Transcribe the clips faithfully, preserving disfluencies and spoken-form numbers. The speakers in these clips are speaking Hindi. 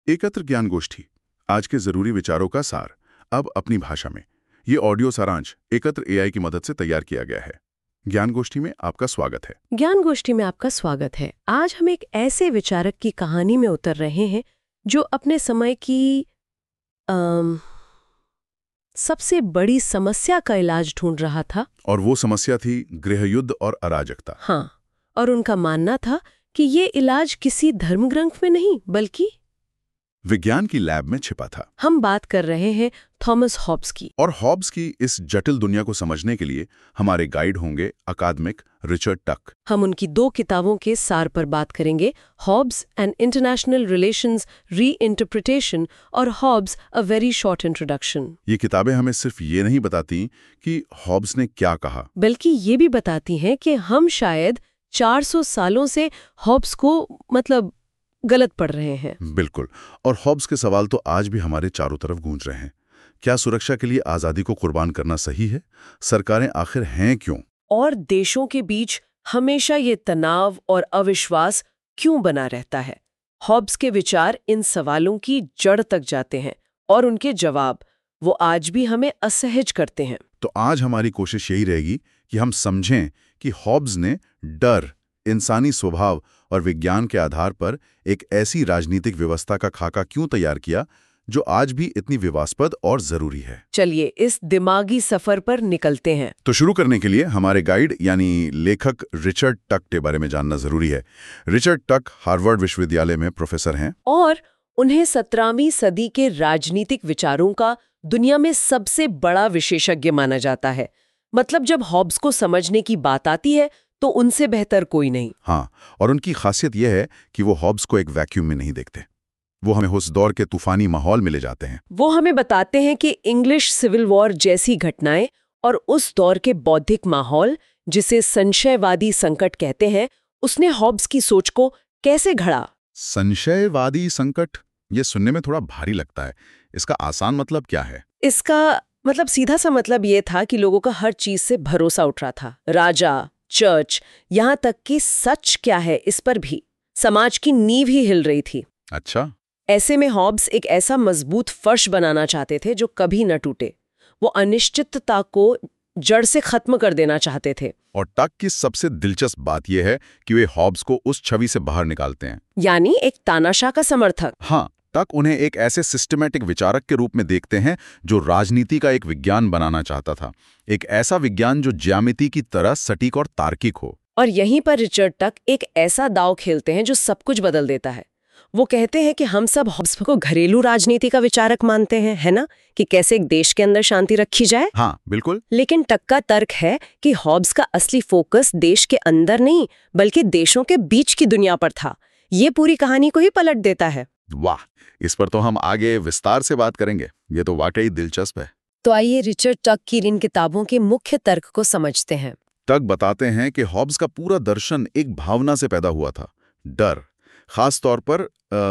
एकत्र ज्ञान गोष्ठी, आज के जरूरी विचारों का सार, अब अपनी भाषा में। ये ऑडियो सारांश एकत्र एआई की मदद से तैयार किया गया है। ज्ञान गोष्ठी में आपका स्वागत है। ज्ञान गोष्ठी में आपका स्वागत है। आज हम एक ऐसे विचारक की कहानी में उतर रहे हैं जो अपने समय की अम, सबसे बड़ी समस्या का इलाज ढूंढ रहा था। और वो समस्या थी गृहयुद्ध और अराजकता। हाँ, और उनका मानना था कि ये इलाज किसी धर्मग्रंथ में नहीं बल्कि विज्ञान की लैब में छिपा था। हम बात कर रहे हैं थॉमस हॉब्स की। और हॉब्स की इस जटिल दुनिया को समझने के लिए हमारे गाइड होंगे अकादमिक रिचर्ड टक। हम उनकी दो किताबों के सार पर बात करेंगे, Hobbes and international relations reinterpretation और Hobbes a very short introduction. ये किताबें हमें सिर्फ ये नहीं बताती कि हॉब्स ने क्या कहा, बल्कि ये भी बताती हैं कि हम शायद चार सौ सालों से हॉब्स को मतलब गलत पढ़ रहे हैं। बिल्कुल। और हॉब्स के सवाल तो आज भी हमारे चारों तरफ गूंज रहे हैं। क्या सुरक्षा के लिए आजादी को कुर्बान करना सही है? सरकारें आखिर हैं क्यों? और देशों के बीच हमेशा ये तनाव और अविश्वास क्यों बना रहता है? हॉब्स के विचार इन सवालों की जड़ तक जाते हैं और उनके जवाब वो आज भी हमें असहज करते हैं। तो आज हमारी कोशिश यही रहेगी कि हम समझें कि हॉब्स ने डर, इंसानी स्वभाव और विज्ञान के आधार पर एक ऐसी राजनीतिक व्यवस्था का खाका क्यों तैयार किया जो आज भी इतनी विवादास्पद और जरूरी है। चलिए इस दिमागी सफर पर निकलते हैं। तो शुरू करने के लिए हमारे गाइड यानी लेखक रिचर्ड टक के बारे में जानना जरूरी है। रिचर्ड टक हार्वर्ड विश्वविद्यालय में प्रोफेसर हैं और उन्हें सत्रहवीं सदी के राजनीतिक विचारों का दुनिया में सबसे बड़ा विशेषज्ञ माना जाता है। मतलब जब हॉब्स को समझने की बात आती है तो उनसे बेहतर कोई नहीं। हाँ, और उनकी खासियत यह है कि वो हॉब्स को एक वैक्यूम में नहीं देखते। वो हमें उस दौर के तूफानी माहौल में ले जाते हैं। वो हमें बताते हैं कि इंग्लिश सिविल वॉर जैसी घटनाएं और उस दौर के बौद्धिक माहौल, जिसे संशयवादी संकट कहते हैं, उसने हॉब्स की सोच को कैसे घड़ा। संशयवादी संकट, ये सुनने में थोड़ा भारी लगता है। इसका आसान मतलब क्या है? इसका मतलब सीधा सा मतलब ये था कि लोगों का हर चीज से भरोसा उठ रहा था। राजा, चर्च, यहाँ तक कि सच क्या है इस पर भी समाज की नींव ही हिल रही थी। अच्छा। ऐसे में हॉब्स एक ऐसा मजबूत फर्श बनाना चाहते थे जो कभी न टूटे। वो अनिश्चितता को जड़ से खत्म कर देना चाहते थे। और टक की सबसे दिलचस्प बात यह है कि वे हॉब्स को उस छवि से बाहर निकालते हैं, यानी एक तानाशाह का समर्थक। हाँ, टक उन्हें एक ऐसे सिस्टमैटिक विचारक के रूप में देखते हैं जो राजनीति का एक विज्ञान बनाना चाहता था। एक ऐसा विज्ञान जो ज्यामिति की तरह सटीक और तार्किक हो। और यहीं पर रिचर्ड टक एक ऐसा दांव खेलते हैं जो सब कुछ बदल देता है। वो कहते हैं कि हम सब हॉब्स को घरेलू राजनीति का विचारक मानते हैं, है ना, कि कैसे एक देश के अंदर शांति रखी जाए। हाँ, बिल्कुल। लेकिन टक का तर्क है कि हॉब्स का असली फोकस देश के अंदर नहीं बल्कि देशों के बीच की दुनिया पर था। ये पूरी कहानी को ही पलट देता है। वाह, इस पर तो हम आगे विस्तार से बात करेंगे। ये तो वाकई दिलचस्प है। तो आइए रिचर्ड टक की इन किताबों के मुख्य तर्क को समझते हैं। टक बताते हैं कि हॉब्स का पूरा दर्शन एक भावना से पैदा हुआ था, डर, खास तौर पर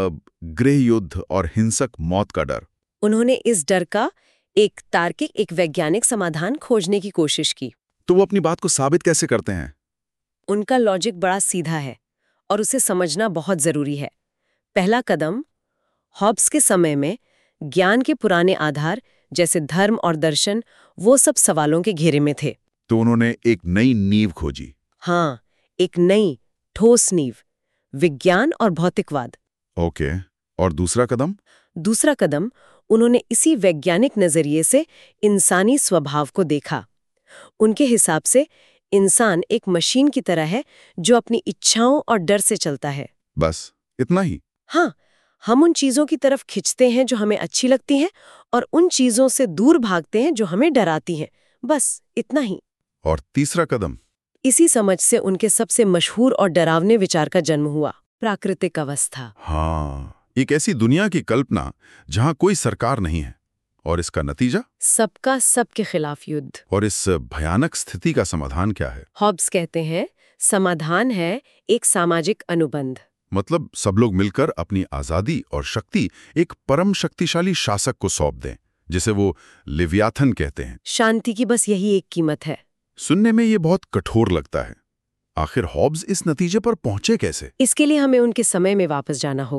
गृह युद्ध और हिंसक मौत का डर। उन्होंने इस डर का एक तार्किक, एक वैज्ञानिक समाधान खोजने की कोशिश की। तो वो अपनी बात को साबित कैसे करते हैं? उनका लॉजिक बड़ा सीधा है और उसे समझना बहुत जरूरी है। पहला कदम, हॉब्स के समय में ज्ञान के पुराने आधार जैसे धर्म और दर्शन, वो सब सवालों के घेरे में थे। तो उन्होंने एक नई नींव खोजी। हाँ, एक नई ठोस नींव, विज्ञान और भौतिकवाद। ओके, और दूसरा कदम? दूसरा कदम, उन्होंने इसी वैज्ञानिक नजरिए से इंसानी स्वभाव को देखा। उनके हिसाब से इंसान एक मशीन की तरह है जो अपनी इच्छाओं और डर से चलता है। बस इतना ही? हाँ, हम उन चीजों की तरफ खिंचते हैं जो हमें अच्छी लगती हैं और उन चीजों से दूर भागते हैं जो हमें डराती हैं। बस इतना ही। और तीसरा कदम? इसी समझ से उनके सबसे मशहूर और डरावने विचार का जन्म हुआ, प्राकृतिक अवस्था। हाँ, एक ऐसी दुनिया की कल्पना जहां कोई सरकार नहीं है और इसका नतीजा सबका सबके खिलाफ युद्ध। और इस भयानक स्थिति का समाधान क्या है? हॉब्स कहते हैं समाधान है एक सामाजिक अनुबंध। मतलब सब लोग मिलकर अपनी आजादी और शक्ति एक परम शक्तिशाली शासक को सौंप दें, जिसे वो लिव्याथन कहते हैं। शांति की बस यही एक कीमत है। सुनने में ये बहुत कठोर लगता है। आखिर हॉब्स इस नतीजे पर पहुंचे कैसे? इसके लिए हमें उनके समय में वापस जाना होगा,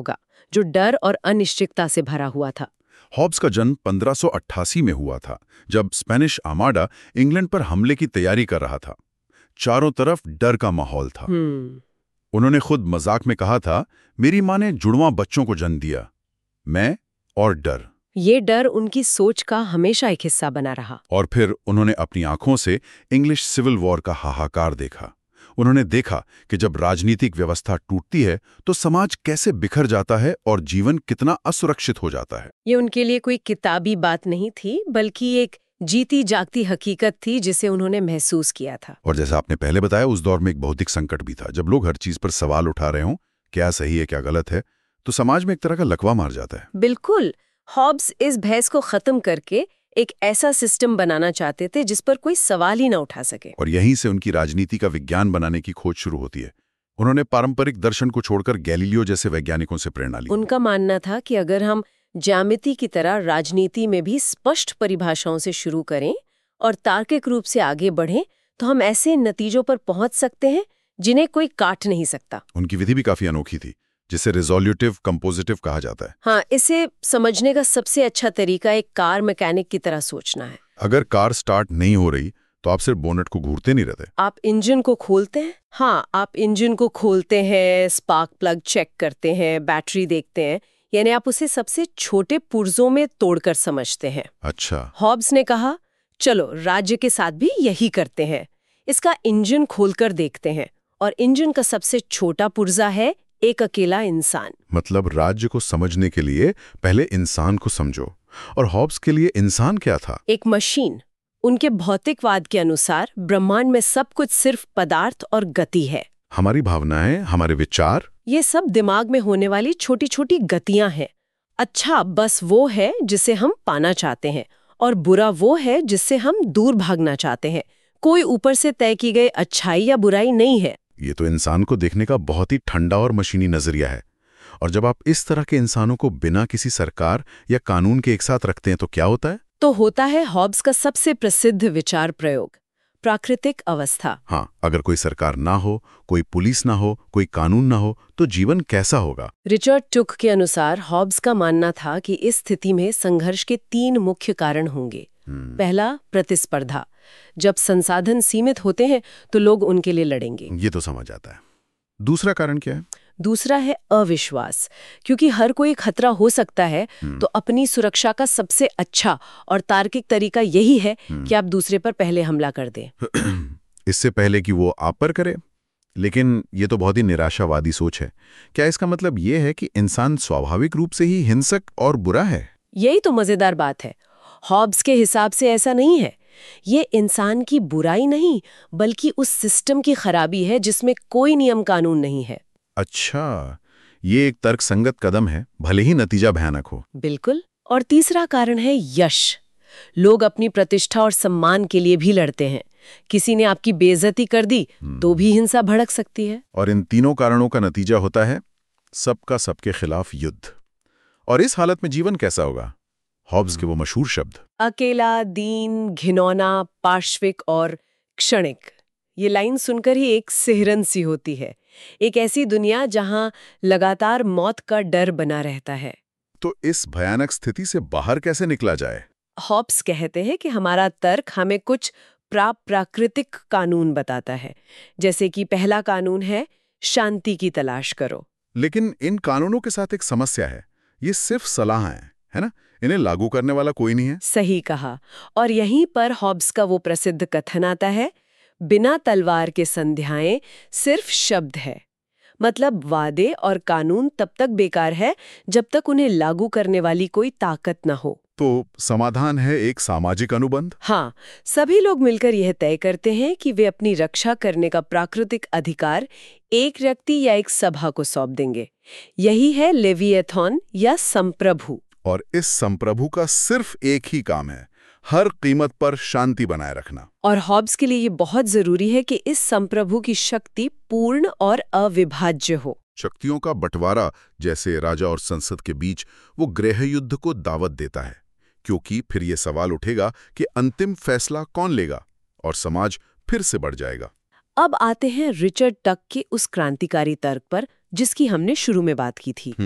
जो डर और अनिश्चितता से भरा हुआ था। हॉब्स का जन्म पंद्रह सौ अट्ठासी में हुआ था, जब स्पेनिश आर्माडा इंग्लैंड पर हमले की तैयारी कर रहा था। चारों तरफ डर का माहौल था। उन्होंने खुद मजाक में कहा था, मेरी माँ ने जुड़वां बच्चों को जन्म दिया, मैं और डर। ये डर उनकी सोच का हमेशा एक हिस्सा बना रहा। और फिर उन्होंने अपनी आंखों से इंग्लिश सिविल वॉर का हाहाकार देखा। उन्होंने देखा कि जब राजनीतिक व्यवस्था टूटती है तो समाज कैसे बिखर जाता है और जीवन कितना असुरक्षित हो जाता है। ये उनके लिए कोई किताबी बात नहीं थी, बल्कि एक जीती जागती हकीकत थी जिसे उन्होंने महसूस किया था। और जैसा आपने पहले बताया, उस दौर में एक भौतिक संकट भी था। जब लोग हर चीज पर सवाल उठा रहे हों, क्या सही है क्या गलत है, तो समाज में एक तरह का लकवा मार जाता है। बिल्कुल। हॉब्स इस बहस को खत्म करके एक ऐसा सिस्टम बनाना चाहते थे जिस पर कोई सवाल ही ना उठा सके। और यहीं से उनकी राजनीति का विज्ञान बनाने की खोज शुरू होती है। उन्होंने पारंपरिक दर्शन को छोड़कर गैलीलियो जैसे वैज्ञानिकों से प्रेरणा ली। उनका मानना था कि अगर हम ज्यामिति की तरह राजनीति में भी स्पष्ट परिभाषाओं से शुरू करें और तार्किक रूप से आगे बढ़ें, तो हम ऐसे नतीजों पर पहुंच सकते हैं जिन्हें कोई काट नहीं सकता। उनकी विधि भी काफी अनोखी थी, जिसे रिजोल्यूटिव कंपोजिटिव कहा जाता है। हाँ, इसे समझने का सबसे अच्छा तरीका एक कार मैकेनिक की तरह सोचना है। अगर कार स्टार्ट नहीं हो रही तो आप सिर्फ बोनेट को घूरते नहीं रहते, आप इंजन को खोलते हैं। हाँ, आप इंजन को खोलते हैं, स्पार्क प्लग चेक करते हैं, बैटरी देखते हैं, यानी आप उसे सबसे छोटे पुर्जों में तोड़कर समझते हैं। अच्छा। हॉब्स ने कहा, चलो राज्य के साथ भी यही करते हैं। इसका इंजन खोलकर देखते हैं, और इंजन का सबसे छोटा पुर्जा है एक अकेला इंसान। मतलब राज्य को समझने के लिए पहले इंसान को समझो। और हॉब्स के लिए इंसान क्या था? एक मशीन। उनके भौतिकवाद के अनुसार ब्रह्मांड में सब कुछ सिर्फ पदार्थ और गति है। हमारी भावनाएं, हमारे विचार, ये सब दिमाग में होने वाली छोटी छोटी गतियां हैं। अच्छा बस वो है जिसे हम पाना चाहते हैं, और बुरा वो है जिससे हम दूर भागना चाहते हैं। कोई ऊपर से तय की गई अच्छाई या बुराई नहीं है। ये तो इंसान को देखने का बहुत ही ठंडा और मशीनी नजरिया है। और जब आप इस तरह के इंसानों को बिना किसी सरकार या कानून के एक साथ रखते हैं तो क्या होता है? तो होता है हॉब्स का सबसे प्रसिद्ध विचार प्रयोग, प्राकृतिक अवस्था। हाँ, अगर कोई सरकार ना हो, कोई पुलिस ना हो, कोई कानून ना हो, तो जीवन कैसा होगा? रिचर्ड टुक के अनुसार हॉब्स का मानना था कि इस स्थिति में संघर्ष के तीन मुख्य कारण होंगे। पहला, प्रतिस्पर्धा। जब संसाधन सीमित होते हैं तो लोग उनके लिए लड़ेंगे। ये तो समझ आता है। दूसरा कारण क्या है? दूसरा है अविश्वास। क्योंकि हर कोई खतरा हो सकता है, तो अपनी सुरक्षा का सबसे अच्छा और तार्किक तरीका यही है कि आप दूसरे पर पहले हमला कर दें। इससे पहले कि वो आप पर करे। लेकिन ये तो बहुत ही निराशावादी सोच है। क्या इसका मतलब ये है कि इंसान स्वाभाविक रूप से ही हिंसक और बुरा है? यही तो मजेदार बात है। हॉब्स के हिसाब से ऐसा नहीं है। ये इंसान की बुराई नहीं, बल्कि उस सिस्टम की खराबी है जिसमें कोई नियम कानून नहीं है। अच्छा, ये एक तर्कसंगत कदम है, भले ही नतीजा भयानक हो। बिल्कुल। और तीसरा कारण है यश। लोग अपनी प्रतिष्ठा और सम्मान के लिए भी लड़ते हैं। किसी ने आपकी बेइज्जती कर दी तो भी हिंसा भड़क सकती है। और इन तीनों कारणों का नतीजा होता है सबका सबके खिलाफ युद्ध। और इस हालत में जीवन कैसा होगा? हॉब्स के वो मशहूर शब्द, अकेला, दीन, घिनौना, पार्श्विक और क्षणिक। ये लाइन सुनकर ही एक सिहरन सी होती है। एक ऐसी दुनिया जहां लगातार मौत का डर बना रहता है। तो इस भयानक स्थिति से बाहर कैसे निकला जाए? हॉब्स कहते हैं कि हमारा तर्क हमें कुछ प्राकृतिक कानून बताता है। जैसे कि पहला कानून है, शांति की तलाश करो। लेकिन इन कानूनों के साथ एक समस्या है। ये सिर्फ सलाह है, है ना? इन्हें लागू करने वाला कोई नहीं है। सही कहा। और यहीं पर हॉब्स का वो प्रसिद्ध कथन आता है, बिना तलवार के संध्याएं सिर्फ शब्द है। मतलब वादे और कानून तब तक बेकार है जब तक उन्हें लागू करने वाली कोई ताकत न हो। तो समाधान है एक सामाजिक अनुबंध। हाँ, सभी लोग मिलकर यह तय करते हैं कि वे अपनी रक्षा करने का प्राकृतिक अधिकार एक व्यक्ति या एक सभा को सौंप देंगे। यही है लेविएथॉन या संप्रभु। और इस संप्रभु का सिर्फ एक ही काम है, हर कीमत पर शांति बनाए रखना। और हॉब्स के लिए ये बहुत जरूरी है कि इस संप्रभु की शक्ति पूर्ण और अविभाज्य हो। शक्तियों का बंटवारा, जैसे राजा और संसद के बीच, वो गृह युद्ध को दावत देता है, क्योंकि फिर ये सवाल उठेगा कि अंतिम फैसला कौन लेगा, और समाज फिर से बढ़ जाएगा। अब आते हैं रिचर्ड टक के उस क्रांतिकारी तर्क पर जिसकी हमने शुरू में बात की थी।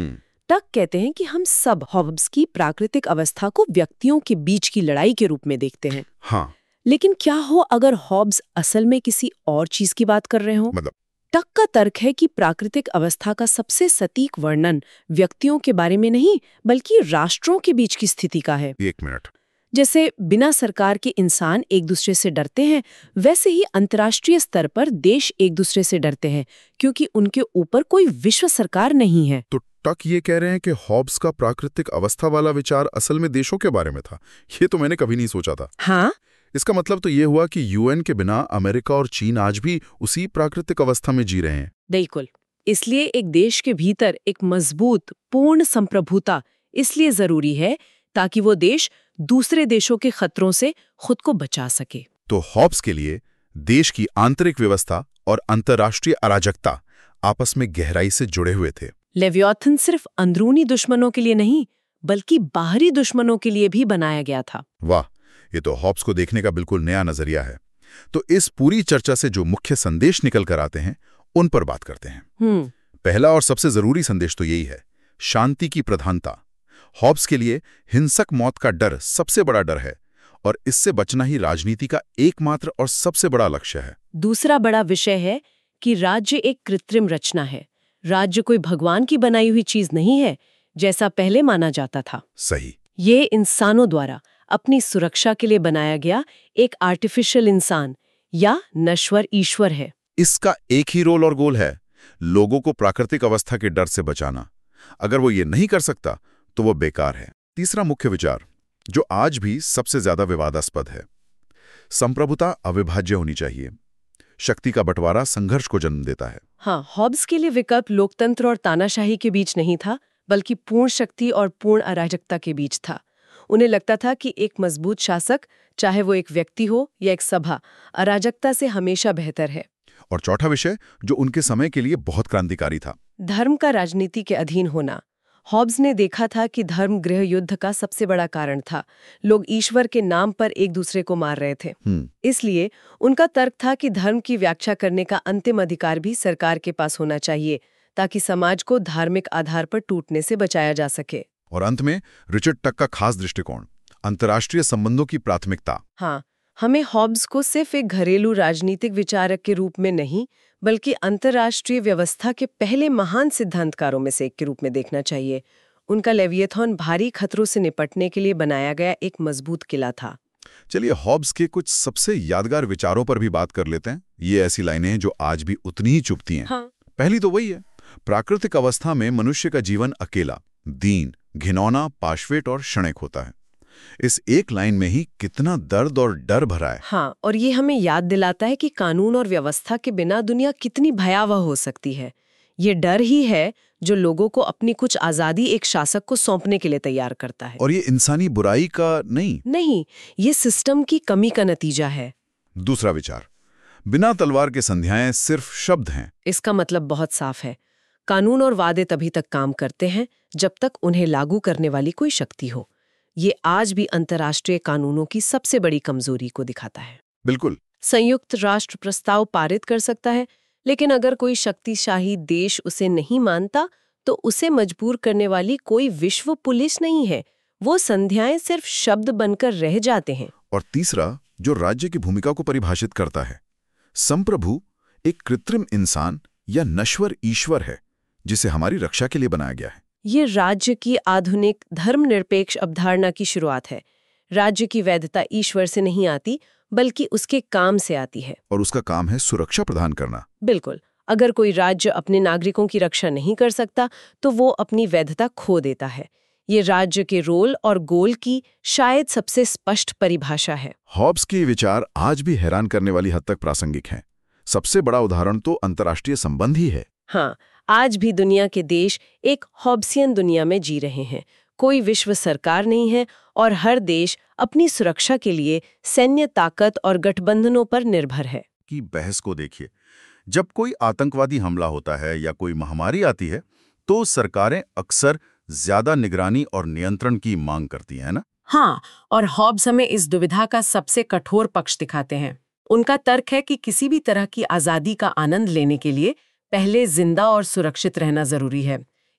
टक कहते हैं कि हम सब हॉब्स की प्राकृतिक अवस्था को व्यक्तियों के बीच की लड़ाई के रूप में देखते हैं। हाँ, लेकिन क्या हो अगर हॉब्स असल में किसी और चीज की बात कर रहे हो? मतलब टक का तर्क है कि प्राकृतिक अवस्था का सबसे सटीक वर्णन व्यक्तियों के बारे में नहीं बल्कि राष्ट्रों के बीच की स्थिति का है। एक मिनट। जैसे बिना सरकार के इंसान एक दूसरे से डरते हैं, वैसे ही अंतर्राष्ट्रीय स्तर पर देश एक दूसरे से डरते हैं क्योंकि उनके ऊपर कोई विश्व सरकार नहीं है। तो टक ये कह रहे हैं कि हॉब्स का प्राकृतिक अवस्था वाला विचार असल में देशों के बारे में था। ये तो मैंने कभी नहीं सोचा था। हाँ, इसका मतलब तो ये हुआ कि यूएन के बिना अमेरिका और चीन आज भी उसी प्राकृतिक अवस्था में जी रहे हैं। बिल्कुल। इसलिए एक देश के भीतर एक मजबूत पूर्ण संप्रभुता इसलिए जरूरी है ताकि वो देश दूसरे देशों के खतरों से खुद को बचा सके। तो हॉब्स के लिए देश की आंतरिक व्यवस्था और अंतर्राष्ट्रीय अराजकता आपस में गहराई से जुड़े हुए थे। लेवियाथन सिर्फ अंदरूनी दुश्मनों के लिए नहीं बल्कि बाहरी दुश्मनों के लिए भी बनाया गया था। वाह, ये तो हॉब्स को देखने का बिल्कुल नया नजरिया है। तो इस पूरी चर्चा से जो मुख्य संदेश निकल कर आते हैं उन पर बात करते हैं। हम्म पहला और सबसे जरूरी संदेश तो यही है, शांति की प्रधानता। हॉब्स के लिए हिंसक मौत का डर सबसे बड़ा डर है और इससे बचना ही राजनीति का एकमात्र और सबसे बड़ा लक्ष्य है। दूसरा बड़ा विषय है कि राज्य एक कृत्रिम रचना है। राज्य कोई भगवान की बनाई हुई चीज नहीं है जैसा पहले माना जाता था। सही। ये इंसानों द्वारा अपनी सुरक्षा के लिए बनाया गया एक आर्टिफिशियल इंसान या नश्वर ईश्वर है। इसका एक ही रोल और गोल है, लोगों को प्राकृतिक अवस्था के डर से बचाना। अगर वो ये नहीं कर सकता तो वो बेकार है। तीसरा मुख्य विचार जो आज भी सबसे ज्यादा विवादास्पद है, संप्रभुता अविभाज्य होनी चाहिए। शक्ति का बंटवारा संघर्ष को जन्म देता है। हाँ, हॉब्स के लिए विकल्प लोकतंत्र और तानाशाही के बीच नहीं था बल्कि पूर्ण शक्ति और पूर्ण अराजकता के बीच था। उन्हें लगता था कि एक मजबूत शासक, चाहे वो एक व्यक्ति हो या एक सभा, अराजकता से हमेशा बेहतर है। और चौथा विषय जो उनके समय के लिए बहुत क्रांतिकारी था, धर्म का राजनीति के अधीन होना। हॉब्स ने देखा था कि धर्म गृह युद्ध का सबसे बड़ा कारण था। लोग ईश्वर के नाम पर एक दूसरे को मार रहे थे। इसलिए उनका तर्क था कि धर्म की व्याख्या करने का अंतिम अधिकार भी सरकार के पास होना चाहिए ताकि समाज को धार्मिक आधार पर टूटने से बचाया जा सके। और अंत में रिचर्ड टक का खास दृष्टिकोण, अंतर्राष्ट्रीय संबंधों की प्राथमिकता। हाँ, हमें हॉब्स को सिर्फ एक घरेलू राजनीतिक विचारक के रूप में नहीं बल्कि अंतर्राष्ट्रीय व्यवस्था के पहले महान सिद्धांतकारों में से एक के रूप में देखना चाहिए। उनका लेविएथॉन भारी खतरों से निपटने के लिए बनाया गया एक मजबूत किला था। चलिए हॉब्स के कुछ सबसे यादगार विचारों पर भी बात कर लेते हैं। ये ऐसी लाइनें हैं जो आज भी उतनी ही चुभती हैं। हाँ। पहली तो वही है, प्राकृतिक अवस्था में मनुष्य का जीवन अकेला, दीन, घिनौना, पाशवेट और क्षणिक होता है। इस एक लाइन में ही कितना दर्द और डर भरा है। हाँ, और ये हमें याद दिलाता है कि कानून और व्यवस्था के बिना दुनिया कितनी भयावह हो सकती है। ये डर ही है जो लोगों को अपनी कुछ आजादी एक शासक को सौंपने के लिए तैयार करता है। और ये इंसानी बुराई का नहीं नहीं, ये सिस्टम की कमी का नतीजा है। दूसरा विचार, बिना तलवार के संध्याएं सिर्फ शब्द हैं। इसका मतलब बहुत साफ है, कानून और वादे तभी तक काम करते हैं जब तक उन्हें लागू करने वाली कोई शक्ति हो। ये आज भी अंतर्राष्ट्रीय कानूनों की सबसे बड़ी कमजोरी को दिखाता है। बिल्कुल। संयुक्त राष्ट्र प्रस्ताव पारित कर सकता है, लेकिन अगर कोई शक्तिशाली देश उसे नहीं मानता तो उसे मजबूर करने वाली कोई विश्व पुलिस नहीं है। वो संध्याएं सिर्फ शब्द बनकर रह जाते हैं। और तीसरा जो राज्य की भूमिका को परिभाषित करता है, संप्रभु एक कृत्रिम इंसान या नश्वर ईश्वर है जिसे हमारी रक्षा के लिए बनाया गया है। ये राज्य की आधुनिक धर्मनिरपेक्ष अवधारणा की शुरुआत है। राज्य की वैधता ईश्वर से नहीं आती बल्कि उसके काम से आती है। और उसका काम है सुरक्षा प्रदान करना। बिल्कुल। अगर कोई राज्य अपने नागरिकों की रक्षा नहीं कर सकता तो वो अपनी वैधता खो देता है। ये राज्य के रोल और गोल की शायद सबसे स्पष्ट परिभाषा है। हॉब्स के विचार आज भी हैरान करने वाली हद तक प्रासंगिक हैं। सबसे बड़ा उदाहरण तो अंतर्राष्ट्रीय संबंध ही है। हाँ, आज भी दुनिया के देश एक हॉब्सियन दुनिया में जी रहे हैं। कोई विश्व सरकार नहीं है और हर देश अपनी सुरक्षा के लिए सैन्य ताकत और गठबंधनों पर निर्भर है। की बहस को देखिए, जब कोई आतंकवादी हमला होता है या कोई महामारी आती है तो सरकारें अक्सर ज्यादा निगरानी और नियंत्रण की मांग करती हैं ना। हाँ, और हॉब्स हमें इस दुविधा का सबसे कठोर पक्ष दिखाते हैं। उनका तर्क है कि किसी भी तरह की आजादी का आनंद लेने के लिए पहले जिंदा और सुरक्षित रहना जरूरी है।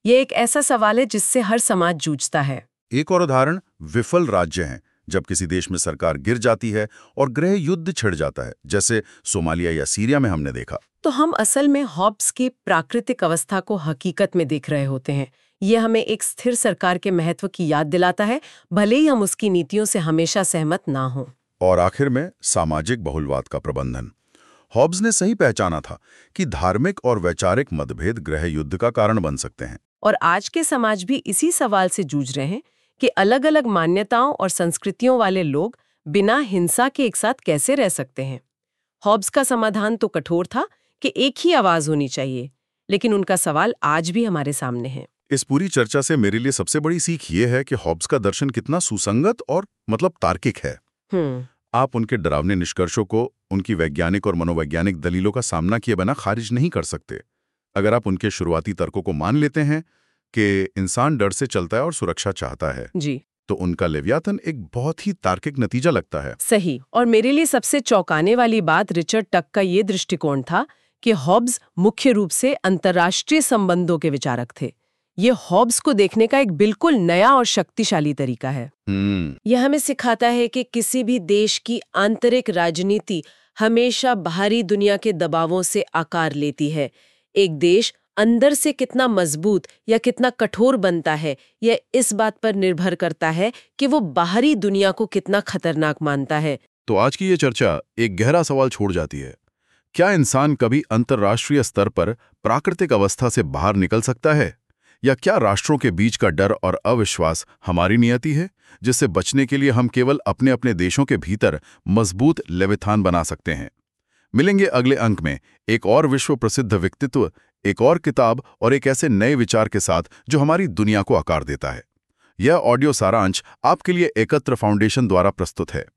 ये एक ऐसा सवाल है जिससे हर समाज जूझता है। एक और उदाहरण विफल राज्य हैं, जब किसी देश में सरकार गिर जाती है और गृह युद्ध छिड़ जाता है, जैसे सोमालिया या सीरिया में हमने देखा। तो हम असल में हॉब्स की प्राकृतिक अवस्था को हकीकत में देख रहे होते हैं। ये हमें एक स्थिर सरकार के महत्व की याद दिलाता है, भले ही हम उसकी नीतियों से हमेशा सहमत ना हों। और आखिर में सामाजिक बहुलवाद का प्रबंधन। हॉब्स ने सही पहचाना था कि धार्मिक और वैचारिक मतभेद गृह युद्ध का कारण बन सकते हैं। और आज के समाज भी इसी सवाल से जूझ रहे हैं कि अलग-अलग मान्यताओं और संस्कृतियों वाले लोग बिना हिंसा के एक साथ कैसे रह सकते हैं। हॉब्स का समाधान तो कठोर था कि एक ही आवाज होनी चाहिए, लेकिन उनका सवाल आज भी हमारे सामने है। इस पूरी चर्चा से मेरे लिए सबसे बड़ी सीख ये है कि हॉब्स का दर्शन कितना सुसंगत और मतलब तार्किक है। हम्म आप उनके डरावने निष्कर्षों को उनकी वैज्ञानिक और मनोवैज्ञानिक दलीलों का सामना किए बिना खारिज नहीं कर सकते। अगर आप उनके शुरुआती तर्कों को मान लेते हैं कि इंसान डर से चलता है और सुरक्षा चाहता है, जी तो उनका लेवियाथन एक बहुत ही तार्किक नतीजा लगता है। सही। और मेरे लिए सबसे चौंकाने वाली बात रिचर्ड टक का ये दृष्टिकोण था कि हॉब्स मुख्य रूप से अंतर्राष्ट्रीय संबंधों के विचारक थे। ये हॉब्स को देखने का एक बिल्कुल नया और शक्तिशाली तरीका है। हम्म यह हमें सिखाता है कि किसी भी देश की आंतरिक राजनीति हमेशा बाहरी दुनिया के दबावों से आकार लेती है। एक देश अंदर से कितना मजबूत या कितना कठोर बनता है, यह इस बात पर निर्भर करता है कि वो बाहरी दुनिया को कितना खतरनाक मानता है। तो आज की ये चर्चा एक गहरा सवाल छोड़ जाती है। क्या इंसान कभी अंतर्राष्ट्रीय स्तर पर प्राकृतिक अवस्था से बाहर निकल सकता है, या क्या राष्ट्रों के बीच का डर और अविश्वास हमारी नियति है, जिससे बचने के लिए हम केवल अपने अपने देशों के भीतर मजबूत लेविथान बना सकते हैं? मिलेंगे अगले अंक में एक और विश्व प्रसिद्ध व्यक्तित्व, एक और किताब और एक ऐसे नए विचार के साथ जो हमारी दुनिया को आकार देता है। यह ऑडियो सारांश आपके लिए एकत्र फाउंडेशन द्वारा प्रस्तुत है।